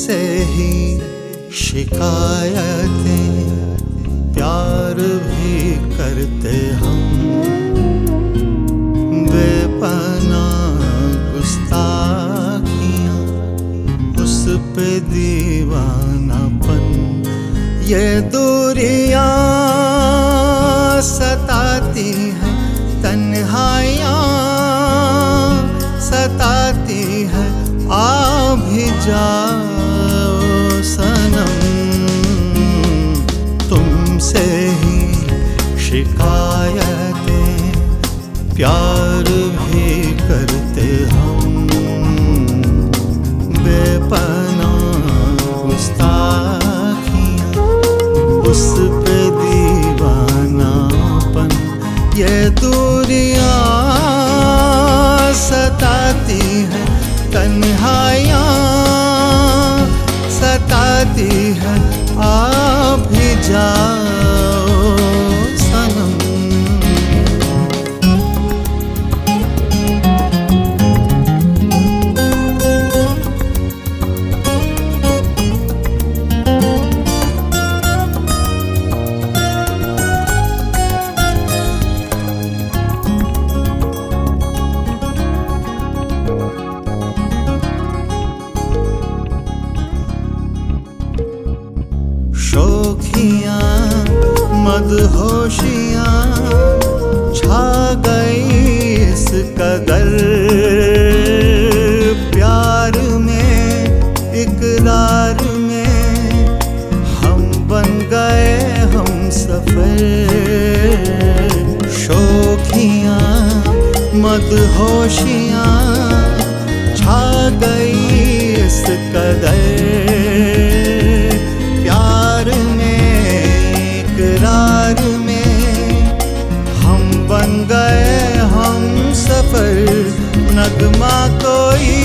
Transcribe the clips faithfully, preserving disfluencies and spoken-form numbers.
तुमसे ही शिकायतें, प्यार भी करते हम, बेपनाह गुस्ताखियां, उस पे दीवानापन। ये दूरियां सताती हैं, तन्हाइयां सताती है, आ भी जाओ सनम। तुमसे ही शिकायतें, प्यार भी करते हम, बेपनाह गुस्ताखियां, उस पे दीवानापन। ये दूरियां सताती है, तन्हाइयां सताती है, आ भी जाओ सनम। शोखियां मदहोशियां छा गई इस कदर, प्यार में इकरार में हम बन गए हम सफर। शोखियां मदहोशियां छा गई इस कदर, प्यार में इकरार में हम बन गए हम सफर। नगमा कोई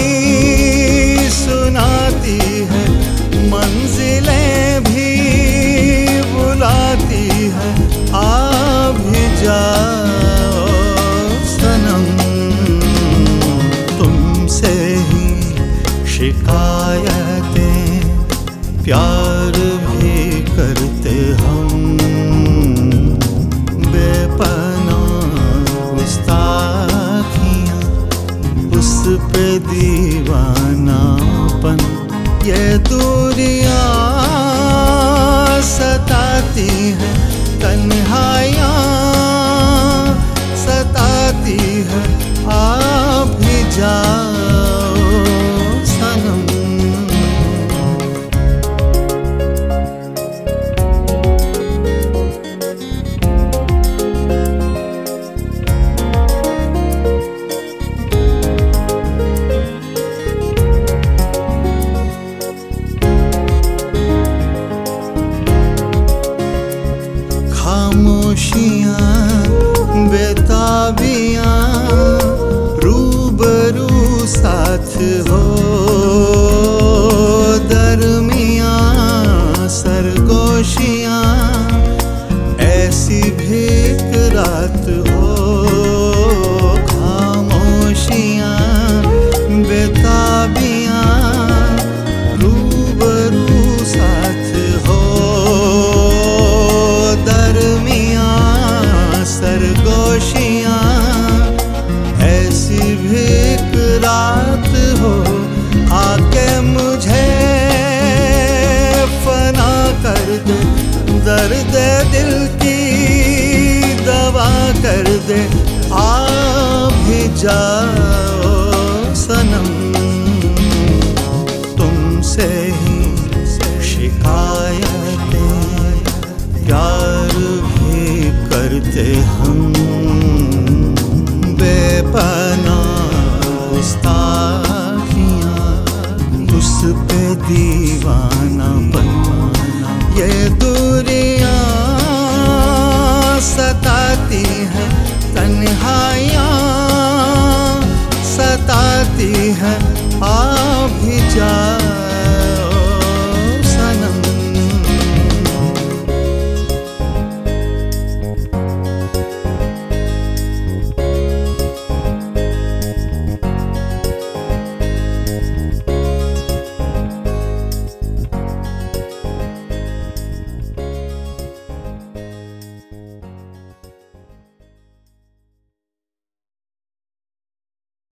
सुनाती है, मंजिलें भी बुलाती है, आ भी जाओ सनम। तुमसे ही शिकायतें, प्यार भी करते हम, बेपनाह गुस्ताखियां, उस पे दीवानापन। ये दूरियां सताती है, तन्हाइयां सताती है, आ भी जाओ सनम। खामोशियां बेताबियां रूबरू साथ हो, दरमियां सरगोशियां ऐसी भी एक रात हो। खामोशियां बेताबियां रूबरू साथ हो, दरमियां सरगोशियां ऐसी भी एक रात हो। आके मुझे फना कर दे, दर्द दिल की दवा कर दे, आ भी जाओ सनम। तुमसे ही शिकायतें, प्यार भी करते हम, बेपनाह गुस्ताखियां, उस पे दीवानापन। ये दूरियां सताती हैं, तन्हाइयां